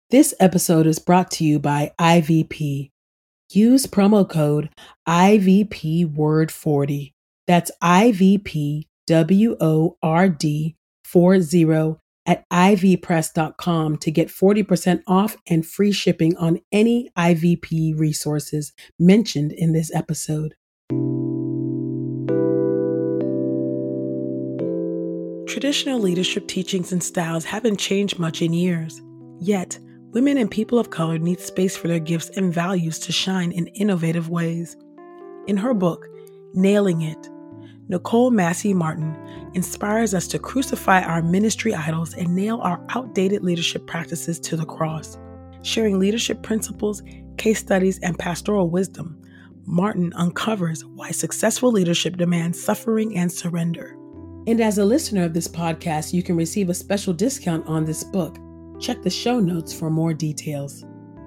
This episode is brought to you by IVP. Use promo code IVPWORD40. That's IVPWORD40 at ivpress.com to get 40% off and free shipping on any IVP resources mentioned in this episode. Traditional leadership teachings and styles haven't changed much in years. Yet, women and people of color need space for their gifts and values to shine in innovative ways. In her book, Nailing It, Nicole Massey Martin inspires us to crucify our ministry idols and nail our outdated leadership practices to the cross. Sharing leadership principles, case studies, and pastoral wisdom, Martin uncovers why successful leadership demands suffering and surrender. And as a listener of this podcast, you can receive a special discount on this book. Check the show notes for more details.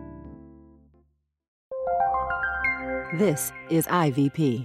This is IVP.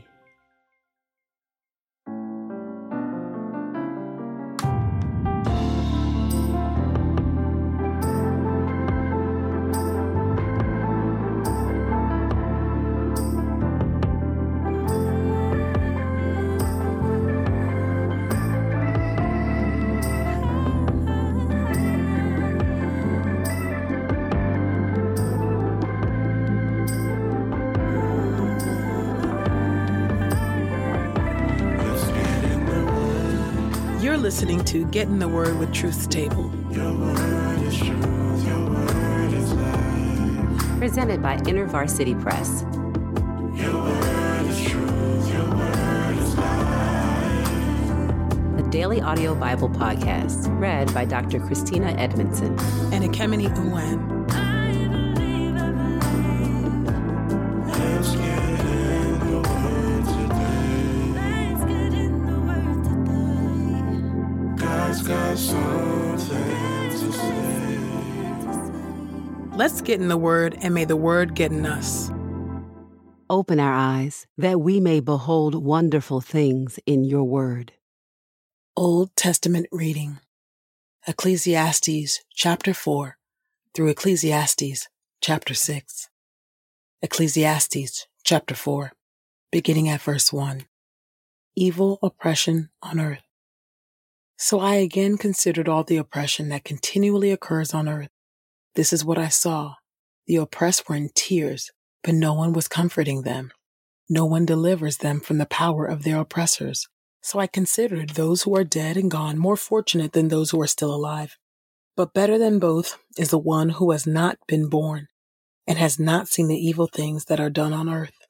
You're listening to Get in the Word with Truth's Table. Your word is truth, your word is life. Presented by InterVarsity Press. Your word is truth, your word is life. A daily audio Bible podcast read by Dr. Christina Edmondson And Ekemini Uwan. Let's get in the word today. God's got something to say. Let's get in the Word, and may the Word get in us. Open our eyes that we may behold wonderful things in your word. Old Testament reading. Ecclesiastes chapter 4 through Ecclesiastes chapter 6. Ecclesiastes chapter 4, beginning at verse 1. Evil oppression on earth. So I again considered all the oppression that continually occurs on earth. This is what I saw. The oppressed were in tears, but no one was comforting them. No one delivers them from the power of their oppressors. So I considered those who are dead and gone more fortunate than those who are still alive. But better than both is the one who has not been born and has not seen the evil things that are done on earth.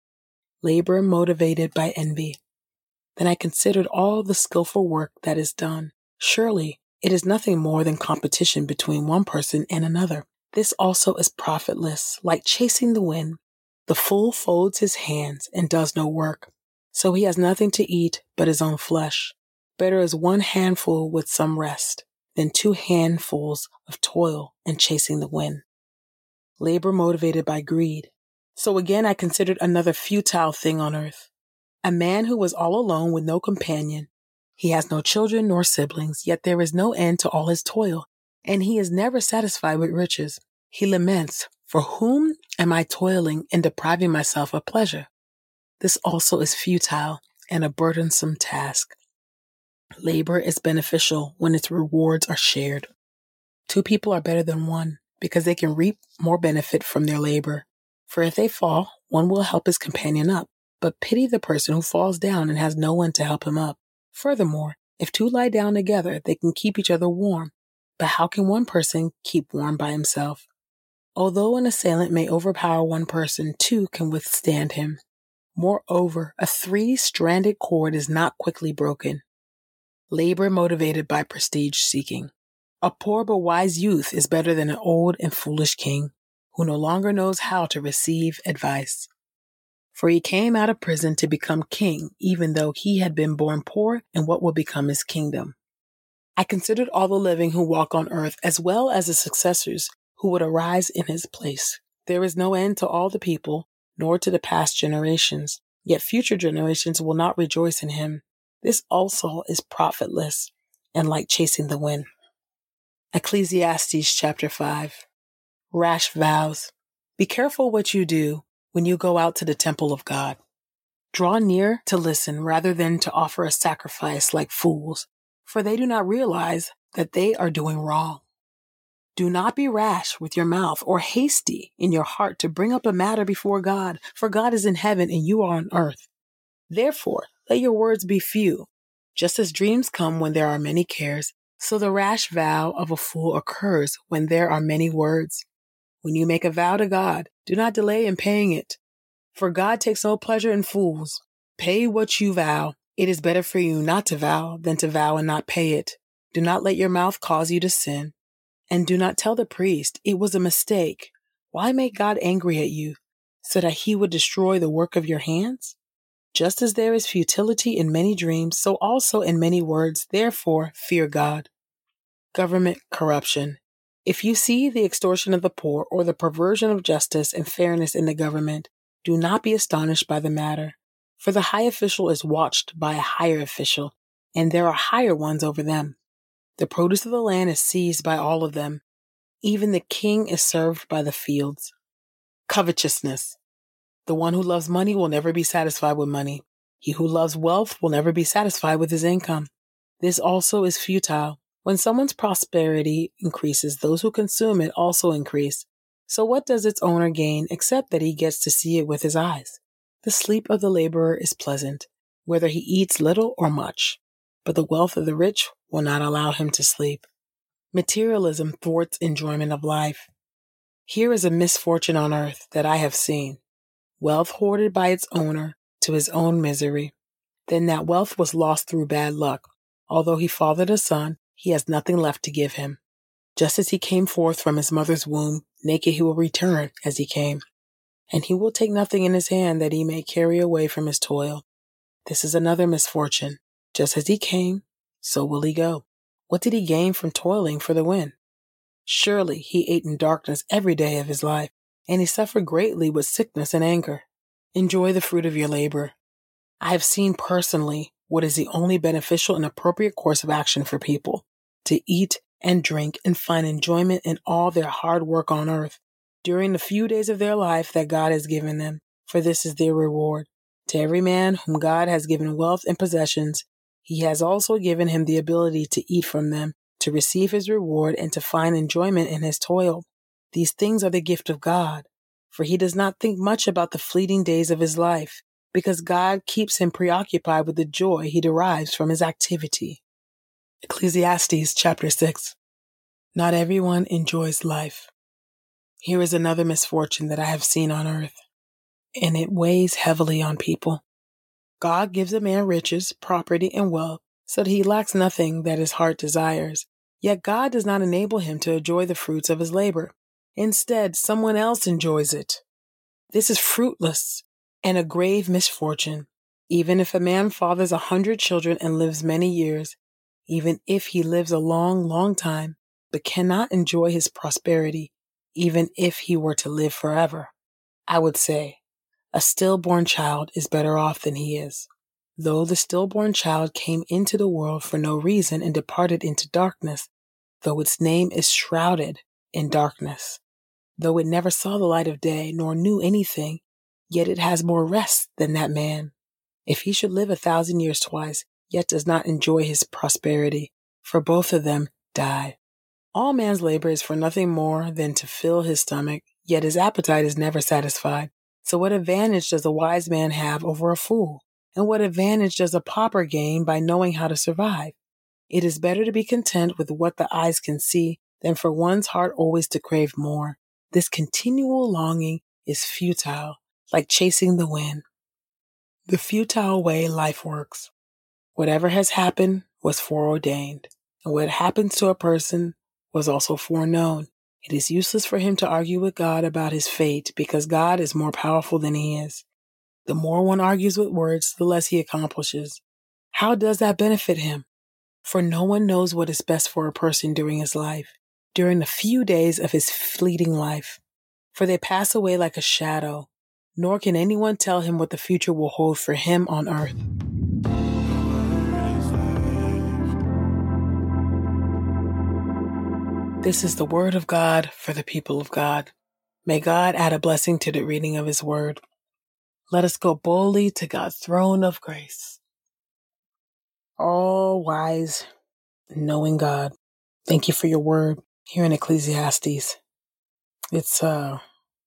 Labor motivated by envy. Then I considered all the skillful work that is done. Surely it is nothing more than competition between one person and another. This also is profitless, like chasing the wind. The fool folds his hands and does no work, so he has nothing to eat but his own flesh. Better is one handful with some rest than 2 handfuls of toil and chasing the wind. Labor motivated by greed. So again I considered another futile thing on earth. A man who was all alone with no companion. He has no children nor siblings, yet there is no end to all his toil, and he is never satisfied with riches. He laments, "For whom am I toiling and depriving myself of pleasure?" This also is futile and a burdensome task. Labor is beneficial when its rewards are shared. 2 people are better than one because they can reap more benefit from their labor. For if they fall, one will help his companion up. But pity the person who falls down and has no one to help him up. Furthermore, if 2 lie down together, they can keep each other warm. But how can one person keep warm by himself? Although an assailant may overpower one person, 2 can withstand him. Moreover, a 3-stranded cord is not quickly broken. Labor motivated by prestige seeking. A poor but wise youth is better than an old and foolish king who no longer knows how to receive advice. For he came out of prison to become king, even though he had been born poor, and what would become his kingdom. I considered all the living who walk on earth, as well as the successors who would arise in his place. There is no end to all the people, nor to the past generations, yet future generations will not rejoice in him. This also is profitless and like chasing the wind. Ecclesiastes chapter 5. Rash vows. Be careful what you do when you go out to the temple of God. Draw near to listen rather than to offer a sacrifice like fools, for they do not realize that they are doing wrong. Do not be rash with your mouth or hasty in your heart to bring up a matter before God, for God is in heaven and you are on earth. Therefore, let your words be few. Just as dreams come when there are many cares, so the rash vow of a fool occurs when there are many words. When you make a vow to God, do not delay in paying it, for God takes no pleasure in fools. Pay what you vow. It is better for you not to vow than to vow and not pay it. Do not let your mouth cause you to sin. And do not tell the priest, it was a mistake. Why make God angry at you, so that he would destroy the work of your hands? Just as there is futility in many dreams, so also in many words. Therefore, fear God. Government corruption. If you see the extortion of the poor or the perversion of justice and fairness in the government, do not be astonished by the matter. For the high official is watched by a higher official, and there are higher ones over them. The produce of the land is seized by all of them. Even the king is served by the fields. Covetousness. The one who loves money will never be satisfied with money. He who loves wealth will never be satisfied with his income. This also is futile. When someone's prosperity increases, those who consume it also increase. So what does its owner gain except that he gets to see it with his eyes? The sleep of the laborer is pleasant, whether he eats little or much, but the wealth of the rich will not allow him to sleep. Materialism thwarts enjoyment of life. Here is a misfortune on earth that I have seen. Wealth hoarded by its owner to his own misery. Then that wealth was lost through bad luck. Although he fathered a son, he has nothing left to give him. Just as he came forth from his mother's womb, naked he will return as he came. And he will take nothing in his hand that he may carry away from his toil. This is another misfortune. Just as he came, so will he go. What did he gain from toiling for the wind? Surely he ate in darkness every day of his life, and he suffered greatly with sickness and anger. Enjoy the fruit of your labor. I have seen personally what is the only beneficial and appropriate course of action for people: to eat and drink and find enjoyment in all their hard work on earth during the few days of their life that God has given them, for this is their reward. To every man whom God has given wealth and possessions, he has also given him the ability to eat from them, to receive his reward, and to find enjoyment in his toil. These things are the gift of God, for he does not think much about the fleeting days of his life, because God keeps him preoccupied with the joy he derives from his activity. Ecclesiastes chapter 6. Not everyone enjoys life. Here is another misfortune that I have seen on earth, and it weighs heavily on people. God gives a man riches, property, and wealth, so that he lacks nothing that his heart desires. Yet God does not enable him to enjoy the fruits of his labor. Instead, someone else enjoys it. This is fruitless and a grave misfortune. Even if a man fathers 100 children and lives many years, even if he lives a long, long time, but cannot enjoy his prosperity, even if he were to live forever, I would say, a stillborn child is better off than he is. Though the stillborn child came into the world for no reason and departed into darkness, though its name is shrouded in darkness, though it never saw the light of day nor knew anything, yet it has more rest than that man. If he should live 1,000 years twice, yet does not enjoy his prosperity, for both of them die. All man's labor is for nothing more than to fill his stomach, yet his appetite is never satisfied. So what advantage does a wise man have over a fool? And what advantage does a pauper gain by knowing how to survive? It is better to be content with what the eyes can see than for one's heart always to crave more. This continual longing is futile, like chasing the wind. The futile way life works. Whatever has happened was foreordained, and what happens to a person was also foreknown. It is useless for him to argue with God about his fate because God is more powerful than he is. The more one argues with words, the less he accomplishes. How does that benefit him? For no one knows what is best for a person during his life, during the few days of his fleeting life. For they pass away like a shadow, nor can anyone tell him what the future will hold for him on earth. This is the word of God for the people of God. May God add a blessing to the reading of his word. Let us go boldly to God's throne of grace. All wise, knowing God. Thank you for your word here in Ecclesiastes. It's a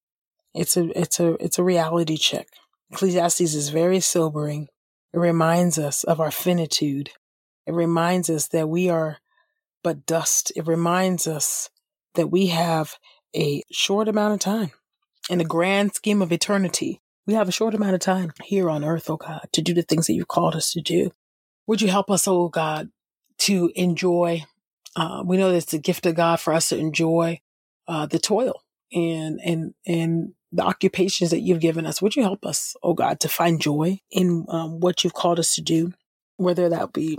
reality check. Ecclesiastes is very sobering. It reminds us of our finitude. It reminds us that we are but dust. It reminds us that we have a short amount of time. In the grand scheme of eternity, we have a short amount of time here on earth, oh God, to do the things that you've called us to do. Would you help us, oh God, to enjoy? We know that it's a gift of God for us to enjoy the toil and the occupations that you've given us. Would you help us, oh God, to find joy in what you've called us to do, whether that be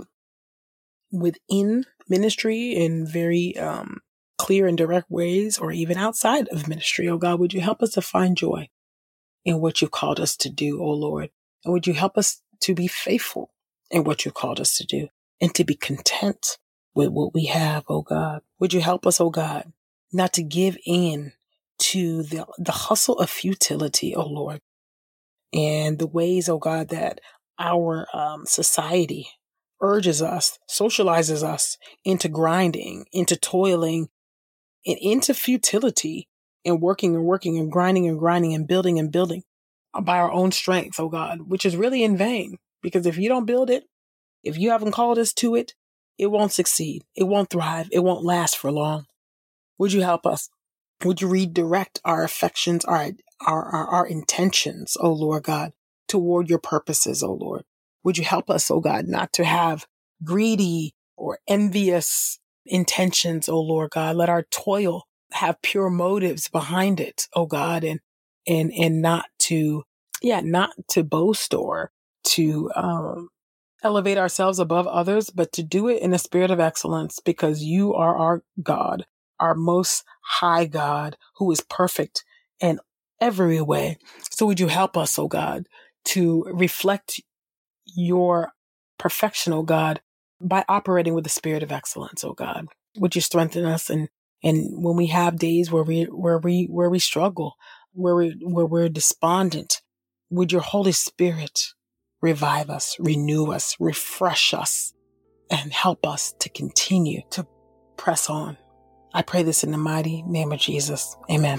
within ministry in very clear and direct ways, or even outside of ministry. Oh God, would you help us to find joy in what you've called us to do, oh Lord? And would you help us to be faithful in what you've called us to do and to be content with what we have, oh God? Would you help us, oh God, not to give in to the hustle of futility, oh Lord, and the ways, oh God, that our society urges us, socializes us into grinding, into toiling, and into futility, and working and grinding and building by our own strength, oh God, which is really in vain. Because if you don't build it, if you haven't called us to it, it won't succeed. It won't thrive. It won't last for long. Would you help us? Would you redirect our affections, our intentions, oh Lord God, toward your purposes, oh Lord? Would you help us, oh God, not to have greedy or envious intentions, oh Lord God? Let our toil have pure motives behind it, oh God, and not to boast or to elevate ourselves above others, but to do it in a spirit of excellence, because you are our God, our most high God, who is perfect in every way. So would you help us, oh God, to reflect your perfection, oh God, by operating with the spirit of excellence, oh God? Would you strengthen us? And when we have days where we struggle, where we're despondent, would your Holy Spirit revive us, renew us, refresh us, and help us to continue to press on. I pray this in the mighty name of Jesus. Amen.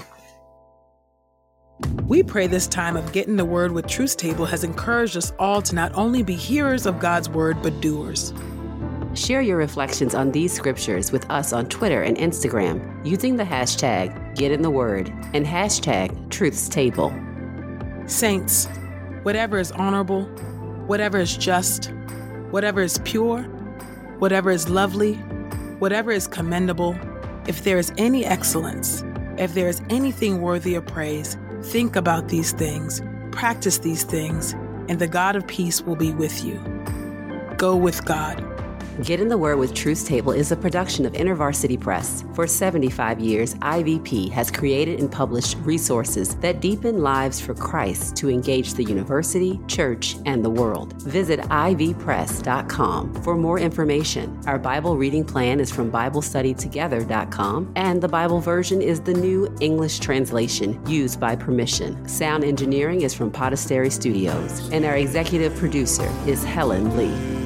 We pray this time of Getting the Word with Truth Table has encouraged us all to not only be hearers of God's Word, but doers. Share your reflections on these scriptures with us on Twitter and Instagram using the hashtag #GetInTheWord and hashtag #TruthsTable. Saints, whatever is honorable, whatever is just, whatever is pure, whatever is lovely, whatever is commendable, if there is any excellence, if there is anything worthy of praise, think about these things, practice these things, and the God of peace will be with you. Go with God. Get in the Word with Truth Table is a production of InterVarsity Press. For 75 years, IVP has created and published resources that deepen lives for Christ to engage the university, church, and the world. Visit ivpress.com for more information. Our Bible reading plan is from BibleStudyTogether.com, and the Bible version is the New English Translation used by permission. Sound engineering is from Podastery Studios, and our executive producer is Helen Lee.